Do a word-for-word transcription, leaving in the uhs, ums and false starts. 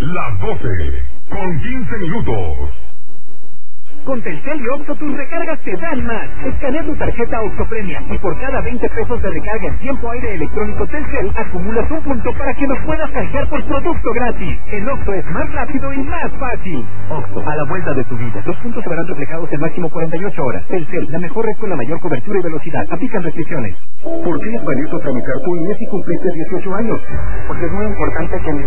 Las doce, con quince minutos. Con Telcel y Oxo tus recargas te dan más. Escanea tu tarjeta Oxo Premia y por cada veinte pesos de recarga en tiempo aire electrónico Telcel acumulas un punto para que los puedas canjear por producto gratis. En Oxo es más rápido y más fácil. Oxo, a la vuelta de tu vida. Los puntos se verán reflejados en máximo cuarenta y ocho horas. Telcel, la mejor red con la mayor cobertura y velocidad. Aplican restricciones. ¿Por qué es valioso tramitar tu I N E si cumpliste dieciocho años? Porque es muy importante que